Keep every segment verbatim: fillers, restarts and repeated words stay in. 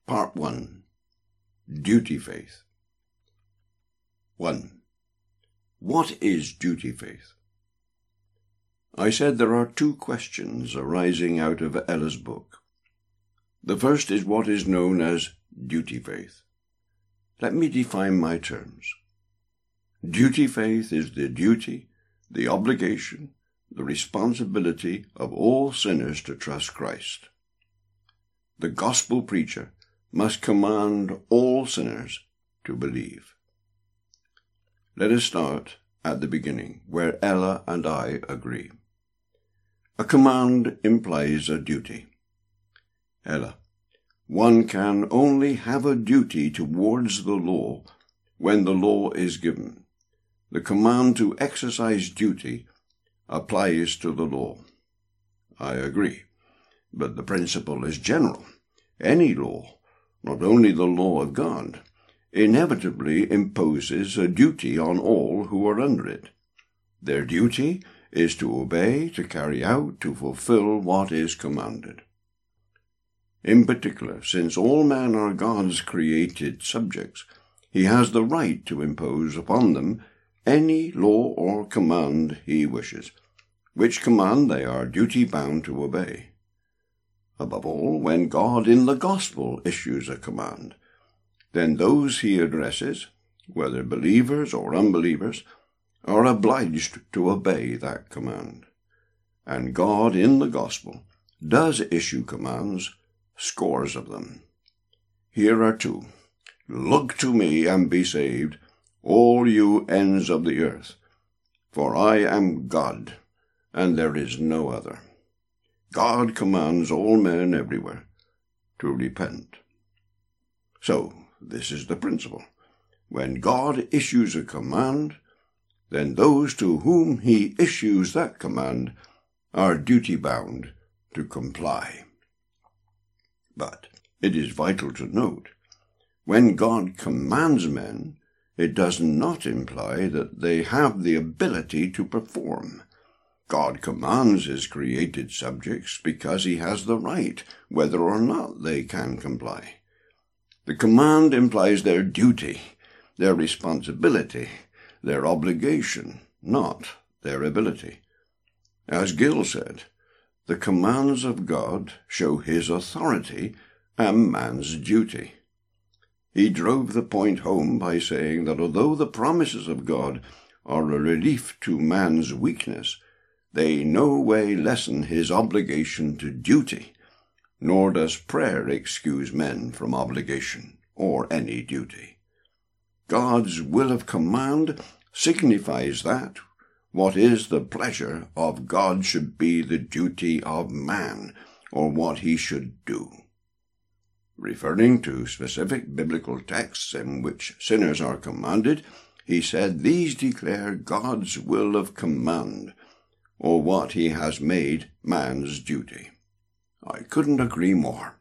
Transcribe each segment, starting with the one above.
Part one. Duty Faith. one. What is duty faith? I said there are two questions arising out of Ella's book. The first is what is known as duty faith. Let me define my terms. Duty faith is the duty, the obligation, the responsibility of all sinners to trust Christ. The gospel preacher must command all sinners to believe. Let us start at the beginning, where Ella and I agree. A command implies a duty. Ella, one can only have a duty towards the law when the law is given. The command to exercise duty applies to the law. I agree, but the principle is general. Any law, not only the law of God, inevitably imposes a duty on all who are under it. Their duty is to obey, to carry out, to fulfill what is commanded. In particular, since all men are God's created subjects, he has the right to impose upon them any law or command he wishes, which command they are duty-bound to obey. Above all, when God in the gospel issues a command, then those he addresses, whether believers or unbelievers, are obliged to obey that command. And God in the gospel does issue commands, scores of them. Here are two. Look to me and be saved, all you ends of the earth, for I am God, and there is no other. God commands all men everywhere to repent. So, this is the principle. When God issues a command, then those to whom he issues that command are duty-bound to comply. But it is vital to note, when God commands men, it does not imply that they have the ability to perform. God commands his created subjects because he has the right, whether or not they can comply. The command implies their duty, their responsibility, their obligation, not their ability. As Gill said, the commands of God show his authority and man's duty. He drove the point home by saying that although the promises of God are a relief to man's weakness, they no way lessen his obligation to duty, nor does prayer excuse men from obligation or any duty. God's will of command signifies that what is the pleasure of God should be the duty of man, or what he should do. Referring to specific biblical texts in which sinners are commanded, he said these declare God's will of command, or what he has made man's duty. I couldn't agree more.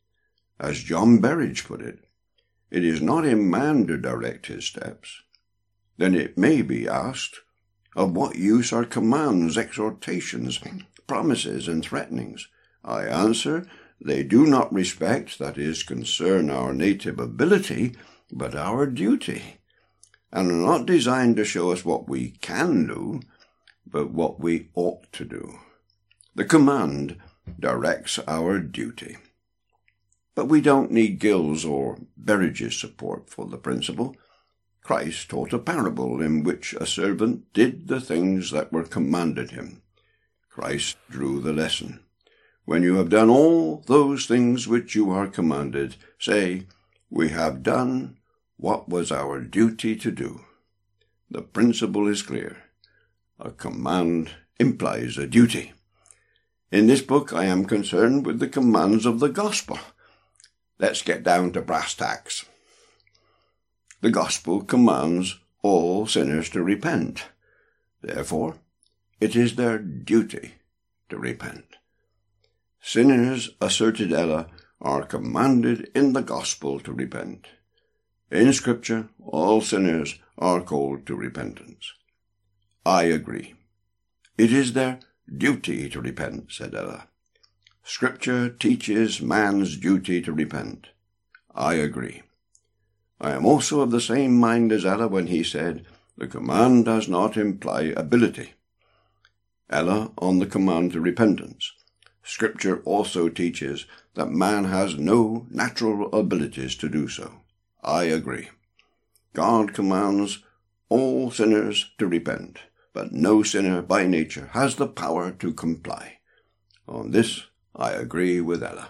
As John Berridge put it, it is not in man to direct his steps. Then it may be asked, of what use are commands, exhortations, promises, and threatenings? I answer, they do not respect, that is, concern our native ability, but our duty, and are not designed to show us what we can do, but what we ought to do. The command directs our duty. But we don't need Gill's or Berridge's support for the principle. Christ taught a parable in which a servant did the things that were commanded him. Christ drew the lesson. When you have done all those things which you are commanded, say, we have done what was our duty to do. The principle is clear. A command implies a duty. In this book I am concerned with the commands of the gospel. Let's get down to brass tacks. The gospel commands all sinners to repent. Therefore, it is their duty to repent. Sinners, asserted Ella, are commanded in the gospel to repent. In Scripture, all sinners are called to repentance. I agree. It is their duty to repent, said Ella. Scripture teaches man's duty to repent. I agree. I am also of the same mind as Ella when he said, the command does not imply ability. Ella on the command to repentance. Scripture also teaches that man has no natural abilities to do so. I agree. God commands all sinners to repent, but no sinner by nature has the power to comply. On this I agree with Ella.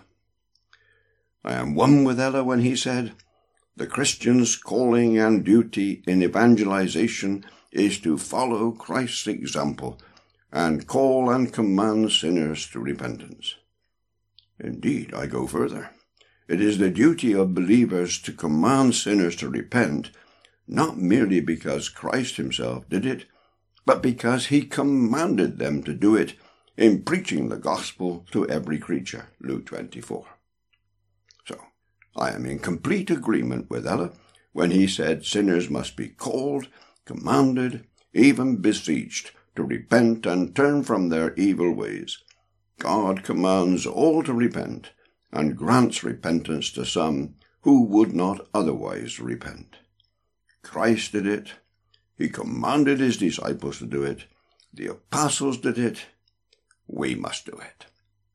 I am one with Ella when he said, the Christian's calling and duty in evangelization is to follow Christ's example and call and command sinners to repentance. Indeed, I go further. It is the duty of believers to command sinners to repent, not merely because Christ himself did it, but because he commanded them to do it in preaching the gospel to every creature, Luke twenty-four. So, I am in complete agreement with Ella when he said sinners must be called, commanded, even beseeched to repent and turn from their evil ways. God commands all to repent and grants repentance to some who would not otherwise repent. Christ did it. He commanded his disciples to do it. The apostles did it. We must do it.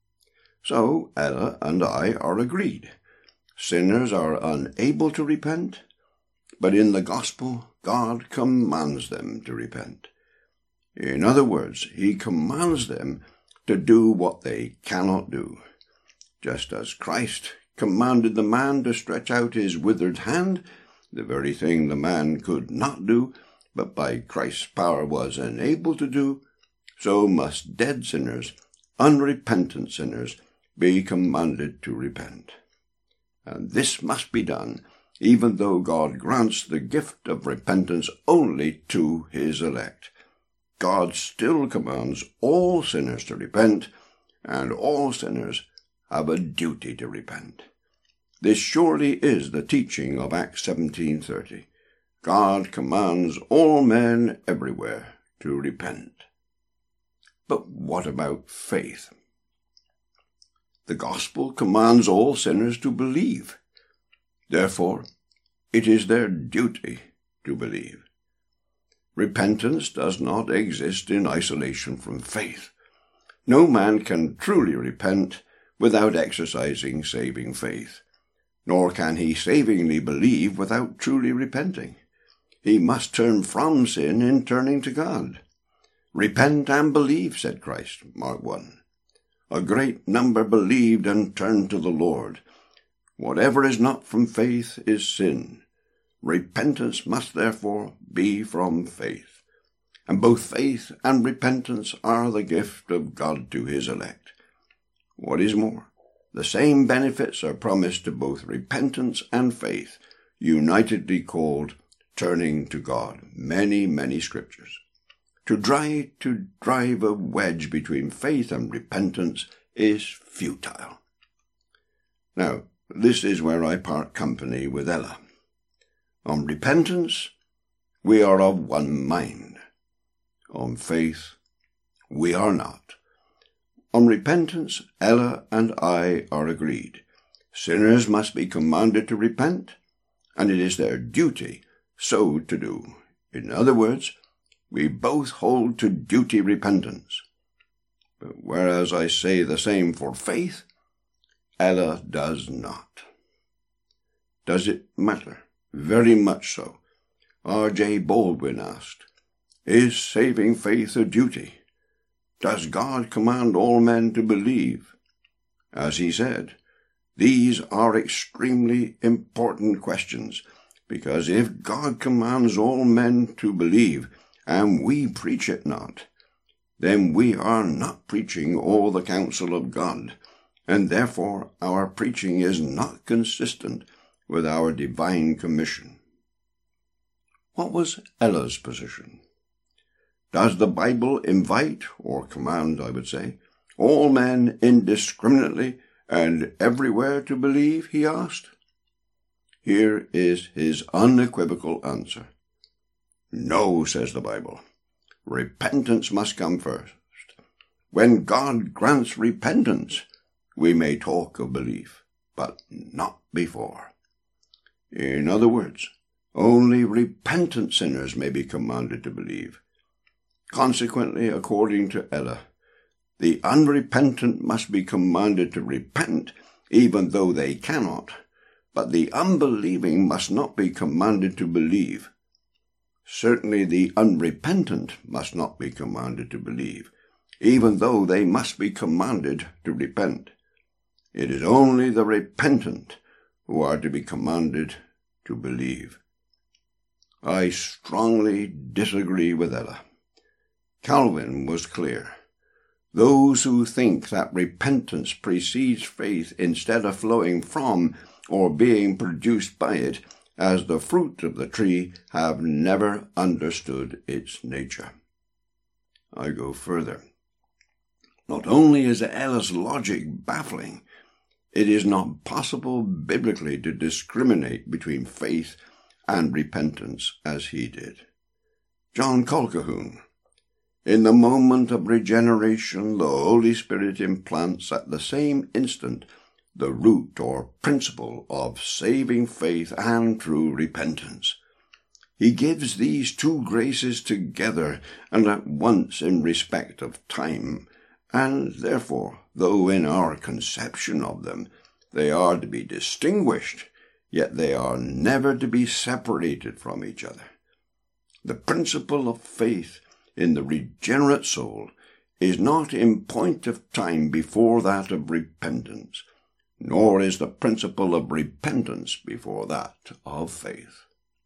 So Ella and I are agreed. Sinners are unable to repent, but in the gospel God commands them to repent. In other words, he commands them to do what they cannot do. Just as Christ commanded the man to stretch out his withered hand, the very thing the man could not do, but by Christ's power was enabled to do, so must dead sinners, unrepentant sinners, be commanded to repent. And this must be done, even though God grants the gift of repentance only to his elect. God still commands all sinners to repent, and all sinners have a duty to repent. This surely is the teaching of Acts seventeen thirty. God commands all men everywhere to repent. But what about faith? The gospel commands all sinners to believe. Therefore, it is their duty to believe. Repentance does not exist in isolation from faith. No man can truly repent without exercising saving faith, nor can he savingly believe without truly repenting. He must turn from sin in turning to God. Repent and believe, said Christ, Mark one. A great number believed and turned to the Lord. Whatever is not from faith is sin. Repentance must therefore be from faith. And both faith and repentance are the gift of God to his elect. What is more, the same benefits are promised to both repentance and faith, unitedly called turning to God. Many, many scriptures. To try to drive a wedge between faith and repentance is futile. Now, this is where I part company with Ella. On repentance, we are of one mind. On faith, we are not. On repentance, Ella and I are agreed. Sinners must be commanded to repent, and it is their duty so to do. In other words, we both hold to duty repentance. But whereas I say the same for faith, Ella does not. Does it matter? Very much so. R J Baldwin asked, is saving faith a duty? Does God command all men to believe? As he said, these are extremely important questions, because if God commands all men to believe, and we preach it not, then we are not preaching all the counsel of God, and therefore our preaching is not consistent with our divine commission. What was Ella's position? Does the Bible invite, or command, I would say, all men indiscriminately and everywhere to believe, he asked? Here is his unequivocal answer. No, says the Bible. Repentance must come first. When God grants repentance, we may talk of belief, but not before. In other words, only repentant sinners may be commanded to believe. Consequently, according to Ella, the unrepentant must be commanded to repent, even though they cannot, but the unbelieving must not be commanded to believe. Certainly the unrepentant must not be commanded to believe, even though they must be commanded to repent. It is only the repentant who are to be commanded to believe. I strongly disagree with Ella. Calvin was clear. Those who think that repentance precedes faith instead of flowing from or being produced by it as the fruit of the tree have never understood its nature. I go further. Not only is Ella's logic baffling, it is not possible biblically to discriminate between faith and repentance as he did. John Colquhoun: in the moment of regeneration, the Holy Spirit implants at the same instant the root or principle of saving faith and true repentance. He gives these two graces together and at once in respect of time, and therefore, though in our conception of them they are to be distinguished, yet they are never to be separated from each other. The principle of faith in the regenerate soul is not in point of time before that of repentance, nor is the principle of repentance before that of faith.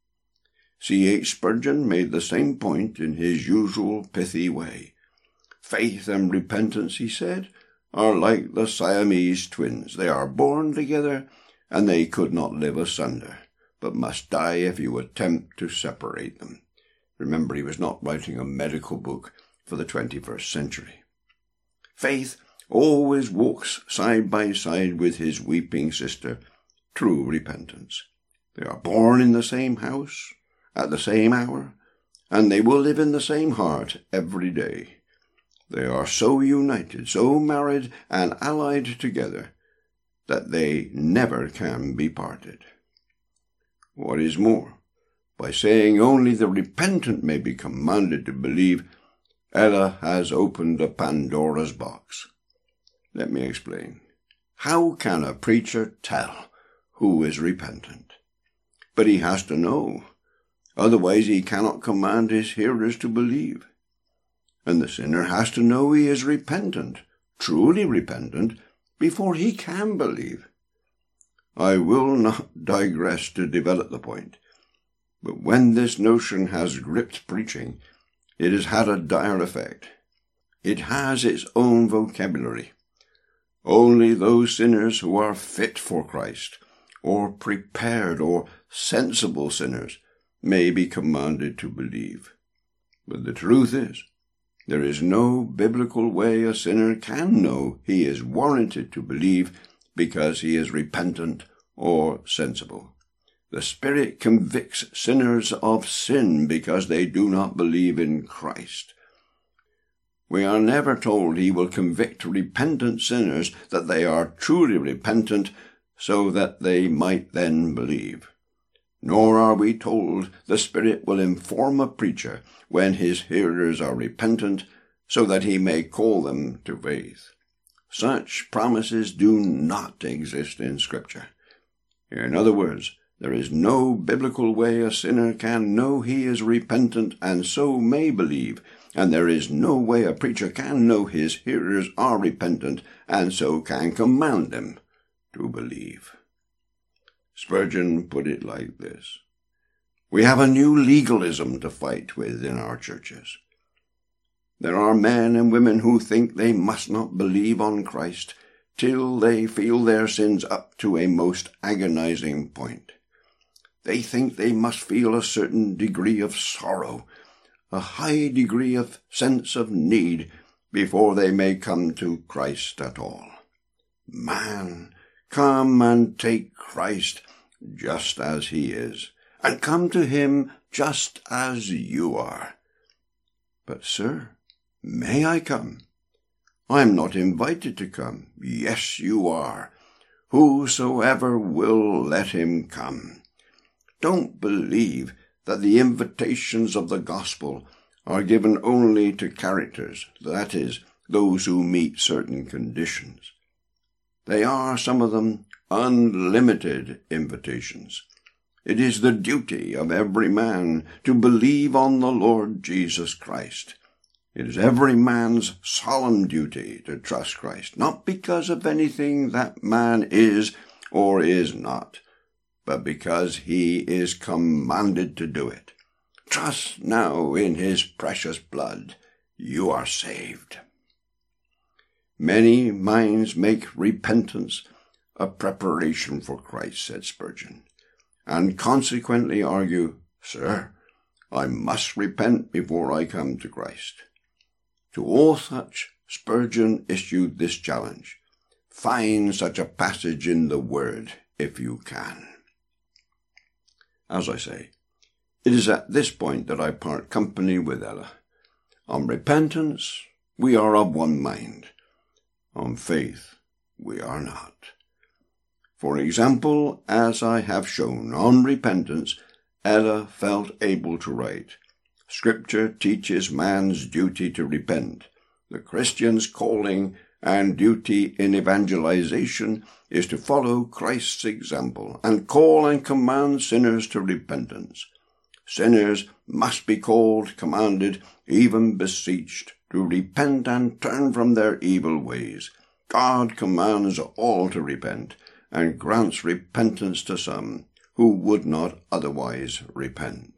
C H Spurgeon made the same point in his usual pithy way. Faith and repentance, he said, are like the Siamese twins. They are born together, and they could not live asunder, but must die if you attempt to separate them. Remember, he was not writing a medical book for the twenty-first century. Faith always walks side by side with his weeping sister, true repentance. They are born in the same house, at the same hour, and they will live in the same heart every day. They are so united, so married and allied together, that they never can be parted. What is more, by saying only the repentant may be commanded to believe, Ella has opened a Pandora's box. Let me explain. How can a preacher tell who is repentant? But he has to know. Otherwise he cannot command his hearers to believe. And the sinner has to know he is repentant, truly repentant, before he can believe. I will not digress to develop the point, but when this notion has gripped preaching, it has had a dire effect. It has its own vocabulary. Only those sinners who are fit for Christ, or prepared or sensible sinners, may be commanded to believe. But the truth is, there is no biblical way a sinner can know he is warranted to believe because he is repentant or sensible. The Spirit convicts sinners of sin because they do not believe in Christ. We are never told he will convict repentant sinners that they are truly repentant so that they might then believe. Nor are we told the Spirit will inform a preacher when his hearers are repentant so that he may call them to faith. Such promises do not exist in Scripture. In other words, there is no biblical way a sinner can know he is repentant and so may believe, and there is no way a preacher can know his hearers are repentant and so can command them to believe. Spurgeon put it like this: we have a new legalism to fight with in our churches. There are men and women who think they must not believe on Christ till they feel their sins up to a most agonizing point. They think they must feel a certain degree of sorrow, a high degree of sense of need, before they may come to Christ at all. Man, come and take Christ just as he is, and come to him just as you are. But, sir, may I come? I am not invited to come. Yes, you are. Whosoever will, let him come. don't believe that the invitations of the gospel are given only to characters, that is, those who meet certain conditions. They are, some of them, unlimited invitations. It is the duty of every man to believe on the Lord Jesus Christ. It is every man's solemn duty to trust Christ, not because of anything that man is or is not, but because he is commanded to do it. Trust now in his precious blood. You are saved. Many minds make repentance a preparation for Christ, said Spurgeon, and consequently argue, Sir, I must repent before I come to Christ. To all such, Spurgeon issued this challenge: find such a passage in the Word if you can. As I say, it is at this point that I part company with Ella. On repentance, we are of one mind. On faith, we are not. For example, as I have shown, on repentance, Ella felt able to write, Scripture teaches man's duty to repent. The Christian's calling and duty in evangelization is to follow Christ's example and call and command sinners to repentance. Sinners must be called, commanded, even beseeched, to repent and turn from their evil ways. God commands all to repent, and grants repentance to some who would not otherwise repent.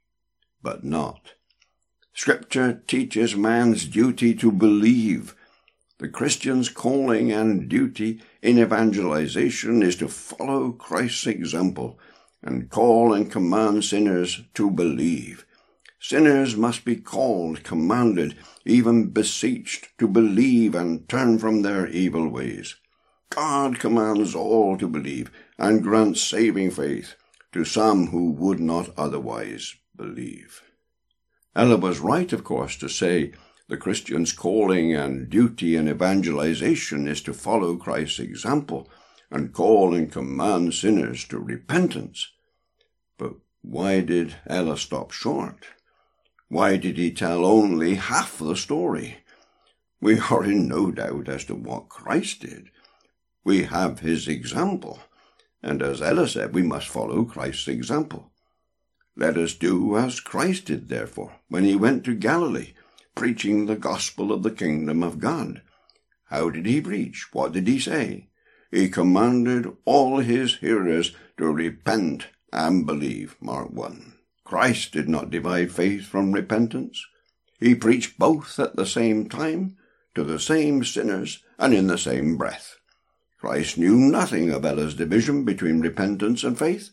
But not. Scripture teaches man's duty to believe. The Christian's calling and duty in evangelization is to follow Christ's example and call and command sinners to believe. Sinners must be called, commanded, even beseeched to believe and turn from their evil ways. God commands all to believe and grants saving faith to some who would not otherwise believe. Ella was right, of course, to say the Christian's calling and duty in evangelization is to follow Christ's example and call and command sinners to repentance. But why did Ella stop short? Why did he tell only half the story? We are in no doubt as to what Christ did. We have his example, and as Ella said, we must follow Christ's example. Let us do as Christ did, therefore, when he went to Galilee, preaching the gospel of the kingdom of God. How did he preach? What did he say? He commanded all his hearers to repent and believe. Mark one. Christ did not divide faith from repentance. He preached both at the same time, to the same sinners, and in the same breath. Christ knew nothing of Ella's division between repentance and faith.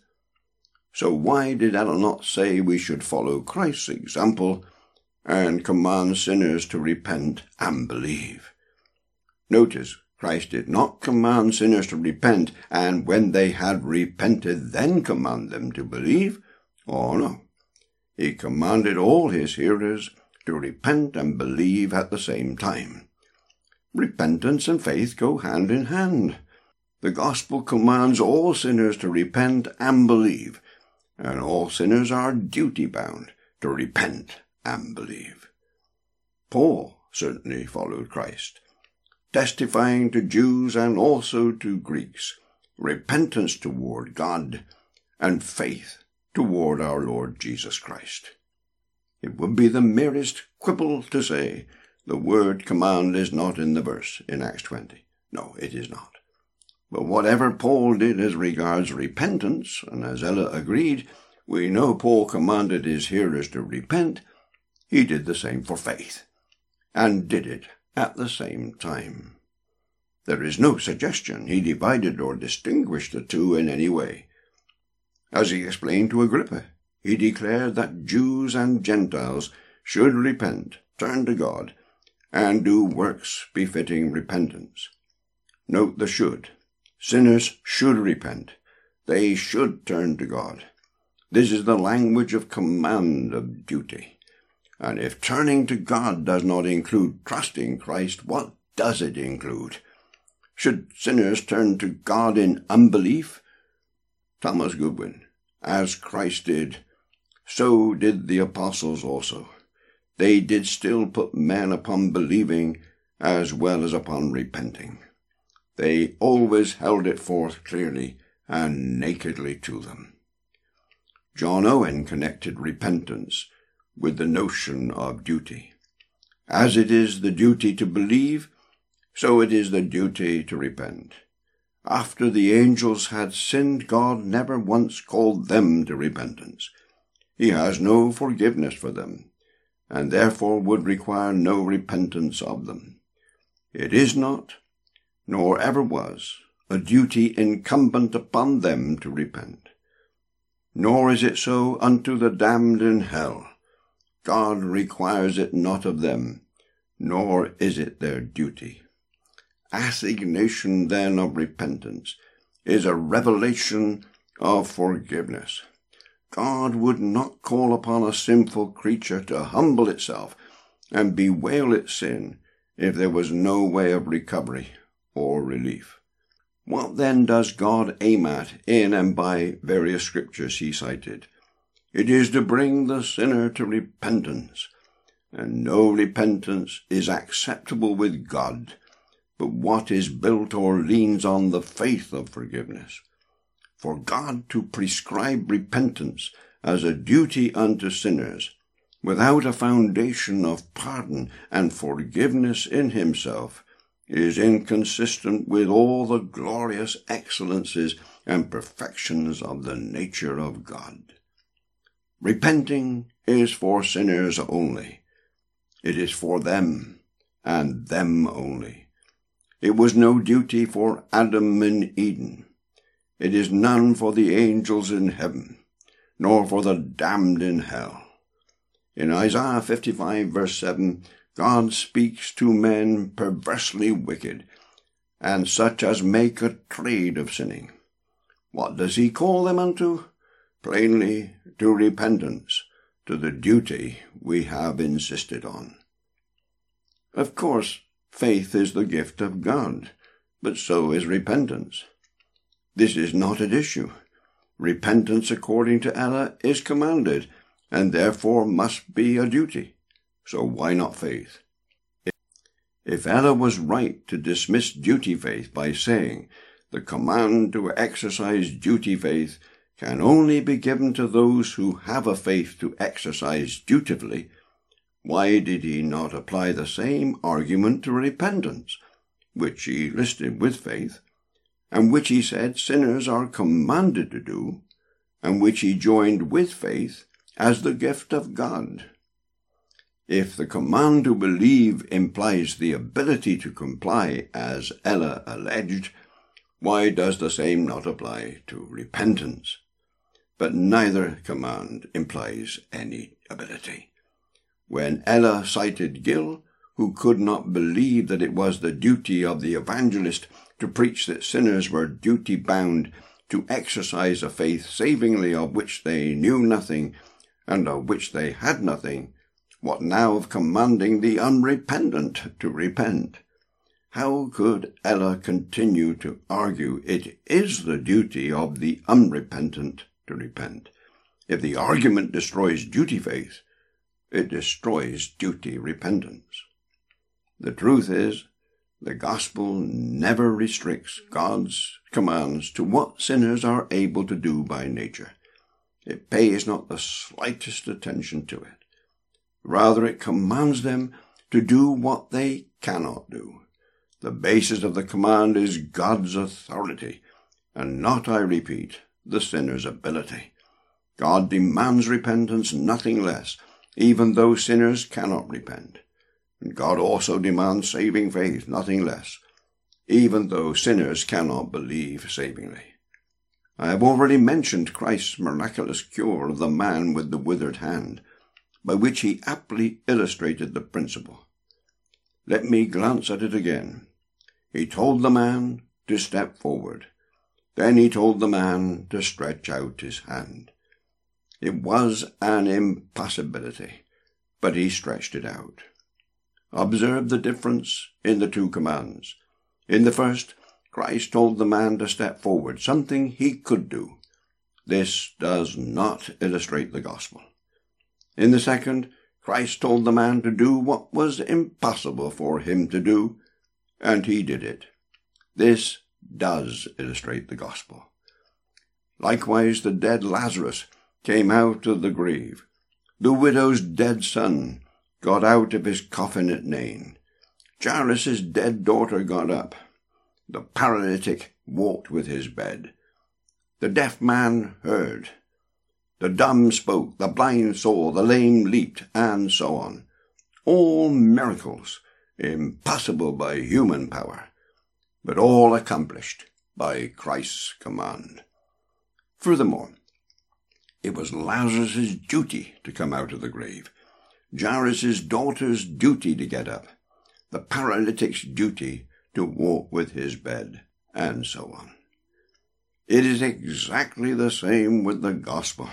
So why did Ella not say we should follow Christ's example and command sinners to repent and believe? Notice, Christ did not command sinners to repent, and when they had repented, then command them to believe. Oh, no. He commanded all his hearers to repent and believe at the same time. Repentance and faith go hand in hand. The gospel commands all sinners to repent and believe, and all sinners are duty-bound to repent and believe. Paul certainly followed Christ, testifying to Jews and also to Greeks, repentance toward God and faith toward our Lord Jesus Christ. It would be the merest quibble to say the word command is not in the verse in Acts twenty. No, it is not. But whatever Paul did as regards repentance, and as Ella agreed, we know Paul commanded his hearers to repent, he did the same for faith, and did it at the same time. There is no suggestion he divided or distinguished the two in any way. As he explained to Agrippa, he declared that Jews and Gentiles should repent, turn to God, and do works befitting repentance. Note the should. Sinners should repent. They should turn to God. This is the language of command, of duty. And if turning to God does not include trusting Christ, what does it include? Should sinners turn to God in unbelief? Thomas Goodwin, as Christ did, so did the apostles also. They did still put men upon believing as well as upon repenting. They always held it forth clearly and nakedly to them. John Owen connected repentance with the notion of duty. As it is the duty to believe, so it is the duty to repent. After the angels had sinned, God never once called them to repentance. He has no forgiveness for them, and therefore would require no repentance of them. It is not, nor ever was, a duty incumbent upon them to repent. Nor is it so unto the damned in hell. God requires it not of them, nor is it their duty. Assignation, then, of repentance is a revelation of forgiveness. God would not call upon a sinful creature to humble itself and bewail its sin if there was no way of recovery or relief. What then does God aim at in and by various scriptures he cited? It is to bring the sinner to repentance, and no repentance is acceptable with God but what is built or leans on the faith of forgiveness. For God to prescribe repentance as a duty unto sinners, without a foundation of pardon and forgiveness in himself, is inconsistent with all the glorious excellences and perfections of the nature of God. Repenting is for sinners only. It is for them, and them only. It was no duty for Adam in Eden. It is none for the angels in heaven, nor for the damned in hell. In Isaiah fifty-five, verse seven, God speaks to men perversely wicked, and such as make a trade of sinning. What does he call them unto? Plainly, to repentance, to the duty we have insisted on. Of course, faith is the gift of God, but so is repentance. This is not at issue. Repentance, according to Ella, is commanded, and therefore must be a duty. So why not faith? If Ella was right to dismiss duty faith by saying the command to exercise duty faith can only be given to those who have a faith to exercise dutifully, why did he not apply the same argument to repentance, which he listed with faith, and which he said sinners are commanded to do, and which he joined with faith as the gift of God? If the command to believe implies the ability to comply, as Ella alleged, why does the same not apply to repentance? But neither command implies any ability. When Ella cited Gill, who could not believe that it was the duty of the evangelist to preach that sinners were duty-bound to exercise a faith savingly of which they knew nothing, and of which they had nothing, what now of commanding the unrepentant to repent? How could Ella continue to argue it is the duty of the unrepentant to repent? If the argument destroys duty faith, it destroys duty repentance. The truth is, the gospel never restricts God's commands to what sinners are able to do by nature. It pays not the slightest attention to it. Rather, it commands them to do what they cannot do. The basis of the command is God's authority, and not, I repeat, the sinner's ability. God demands repentance, nothing less, even though sinners cannot repent. And God also demands saving faith, nothing less, even though sinners cannot believe savingly. I have already mentioned Christ's miraculous cure of the man with the withered hand, by which he aptly illustrated the principle. Let me glance at it again. He told the man to step forward. Then he told the man to stretch out his hand. It was an impossibility, but he stretched it out. Observe the difference in the two commands. In the first, Christ told the man to step forward, something he could do. This does not illustrate the gospel. In the second, Christ told the man to do what was impossible for him to do, and he did it. This does illustrate the gospel. Likewise, the dead Lazarus came out of the grave. The widow's dead son got out of his coffin at Nain. Jairus' dead daughter got up. The paralytic walked with his bed. The deaf man heard. The dumb spoke, the blind saw, the lame leaped, and so on. All miracles, impossible by human power, but all accomplished by Christ's command. Furthermore, it was Lazarus' duty to come out of the grave, Jairus' daughter's duty to get up, the paralytic's duty to walk with his bed, and so on. It is exactly the same with the gospel.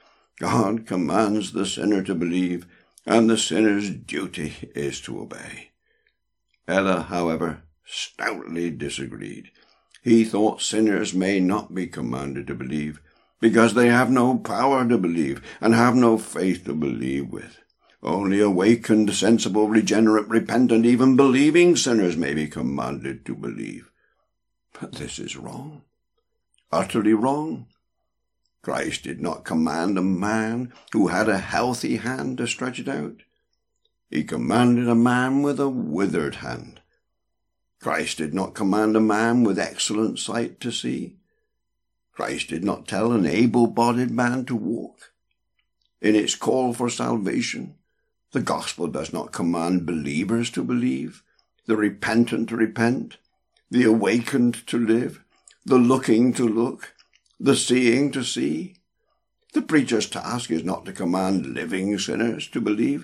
God commands the sinner to believe, and the sinner's duty is to obey. Ella, however, stoutly disagreed. He thought sinners may not be commanded to believe, because they have no power to believe, and have no faith to believe with. Only awakened, sensible, regenerate, repentant, even believing sinners may be commanded to believe. But this is wrong. Utterly wrong. Christ did not command a man who had a healthy hand to stretch it out. He commanded a man with a withered hand. Christ did not command a man with excellent sight to see. Christ did not tell an able-bodied man to walk. In its call for salvation, the gospel does not command believers to believe, the repentant to repent, the awakened to live, the looking to look, the seeing to see. The preacher's task is not to command living sinners to believe.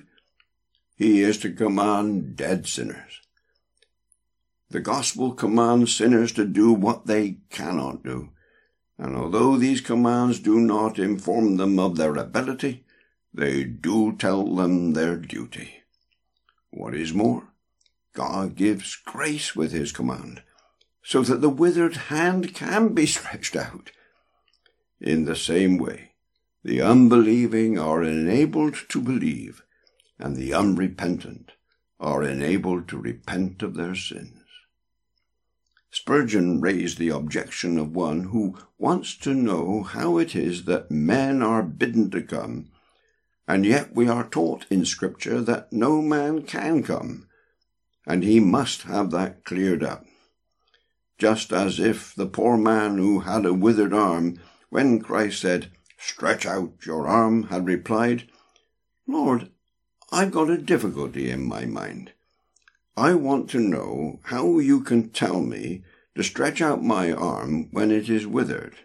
He is to command dead sinners. The gospel commands sinners to do what they cannot do, and although these commands do not inform them of their ability, they do tell them their duty. What is more, God gives grace with his command, so that the withered hand can be stretched out. In the same way, the unbelieving are enabled to believe, and the unrepentant are enabled to repent of their sins. Spurgeon raised the objection of one who wants to know how it is that men are bidden to come, and yet we are taught in Scripture that no man can come, and he must have that cleared up. Just as if the poor man who had a withered arm, when Christ said, "Stretch out your arm," had replied, "Lord, I've got a difficulty in my mind. I want to know how you can tell me to stretch out my arm when it is withered."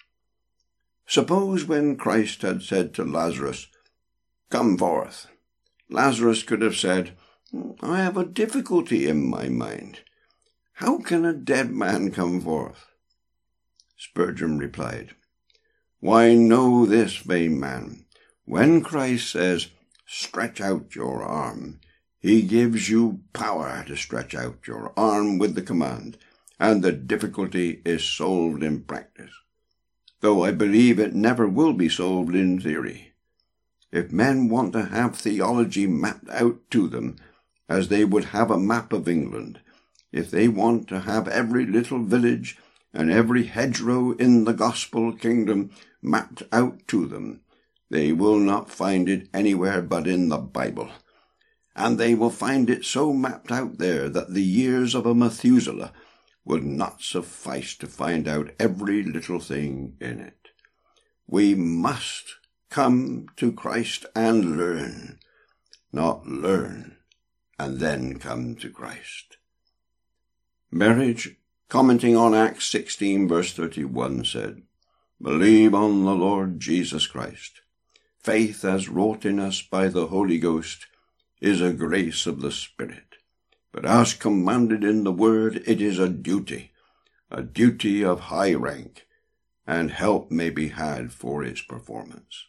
Suppose when Christ had said to Lazarus, "Come forth," Lazarus could have said, "I have a difficulty in my mind. How can a dead man come forth?" Spurgeon replied, "Why, know this, vain man. When Christ says, 'Stretch out your arm,' he gives you power to stretch out your arm with the command, and the difficulty is solved in practice, though I believe it never will be solved in theory. If men want to have theology mapped out to them, as they would have a map of England, if they want to have every little village and every hedgerow in the gospel kingdom mapped out to them, they will not find it anywhere but in the Bible. And they will find it so mapped out there that the years of a Methuselah will not suffice to find out every little thing in it. We must come to Christ and learn, not learn and then come to Christ. Marriage, commenting on Acts sixteen, verse thirty-one, said, "Believe on the Lord Jesus Christ. Faith as wrought in us by the Holy Ghost is a grace of the Spirit. But as commanded in the Word, it is a duty, a duty of high rank, and help may be had for its performance."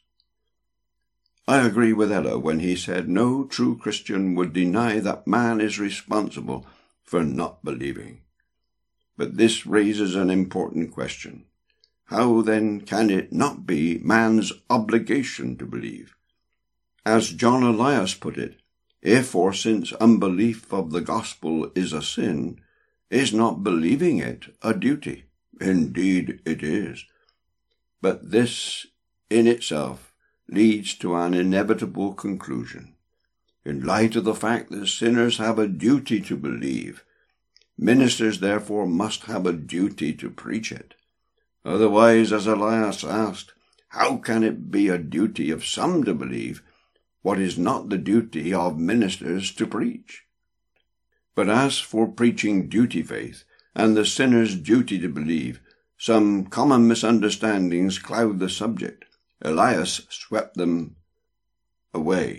I agree with Ella when he said no true Christian would deny that man is responsible for not believing. But this raises an important question. How then can it not be man's obligation to believe? As John Elias put it, if or since unbelief of the gospel is a sin, is not believing it a duty? Indeed it is. But this in itself leads to an inevitable conclusion. In light of the fact that sinners have a duty to believe, ministers therefore must have a duty to preach it. Otherwise, as Elias asked, how can it be a duty of some to believe what is not the duty of ministers to preach? But as for preaching duty faith, and the sinner's duty to believe, some common misunderstandings cloud the subject. Elias swept them away.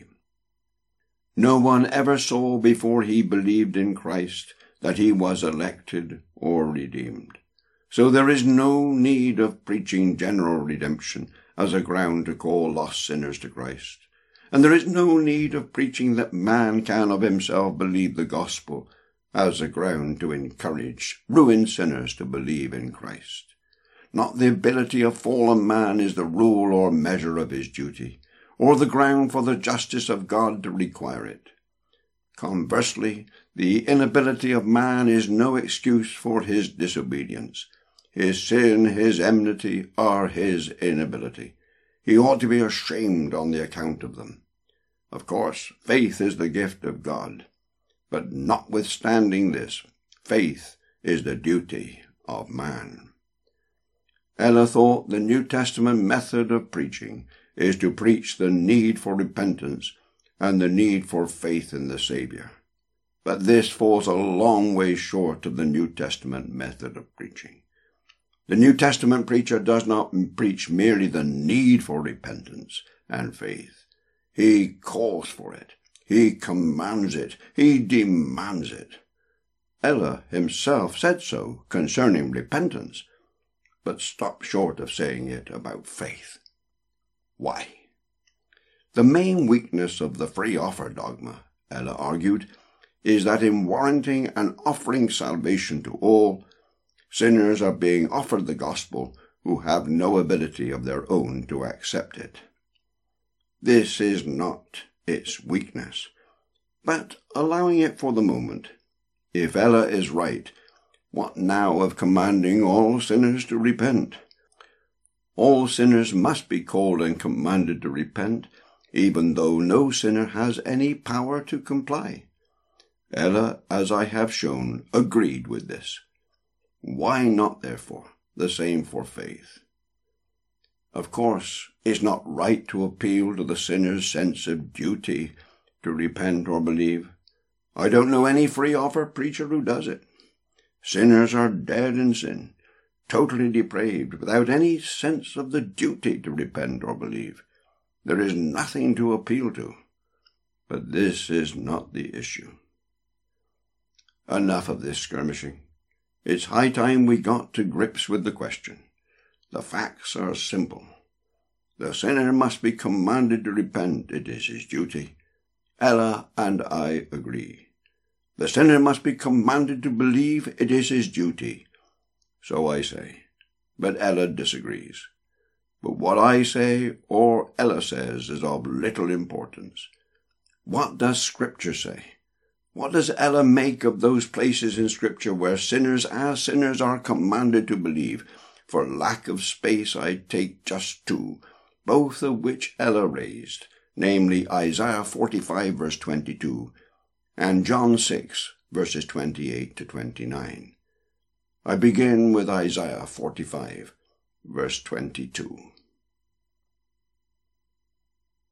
No one ever saw before he believed in Christ that he was elected or redeemed. So there is no need of preaching general redemption as a ground to call lost sinners to Christ. And there is no need of preaching that man can of himself believe the gospel as a ground to encourage ruined sinners to believe in Christ. Not the ability of fallen man is the rule or measure of his duty, or the ground for the justice of God to require it. Conversely, the inability of man is no excuse for his disobedience. His sin, his enmity, are his inability. He ought to be ashamed on the account of them. Of course, faith is the gift of God, but notwithstanding this, faith is the duty of man. Ella thought the New Testament method of preaching is to preach the need for repentance and the need for faith in the Saviour. But this falls a long way short of the New Testament method of preaching. The New Testament preacher does not preach merely the need for repentance and faith. He calls for it. He commands it. He demands it. Ella himself said so concerning repentance, but stopped short of saying it about faith. Why? The main weakness of the free offer dogma, Ella argued, is that in warranting and offering salvation to all, sinners are being offered the gospel who have no ability of their own to accept it. This is not its weakness, but allowing it for the moment, if Ella is right, what now of commanding all sinners to repent? All sinners must be called and commanded to repent, even though no sinner has any power to comply. Ella, as I have shown, agreed with this. Why not, therefore, the same for faith? Of course, it's not right to appeal to the sinner's sense of duty to repent or believe. I don't know any free offer preacher who does it. Sinners are dead in sin, totally depraved, without any sense of the duty to repent or believe. There is nothing to appeal to. But this is not the issue. Enough of this skirmishing. It's high time we got to grips with the question. The facts are simple. The sinner must be commanded to repent. It is his duty. Ella and I agree. The sinner must be commanded to believe. It is his duty. So I say. But Ella disagrees. But what I say or Ella says is of little importance. What does Scripture say? What does Ella make of those places in Scripture where sinners as sinners are commanded to believe? For lack of space I take just two, both of which Ella raised, namely Isaiah forty-five verse twenty-two, and John six verses twenty-eight to twenty-nine. I begin with Isaiah forty-five verse twenty-two.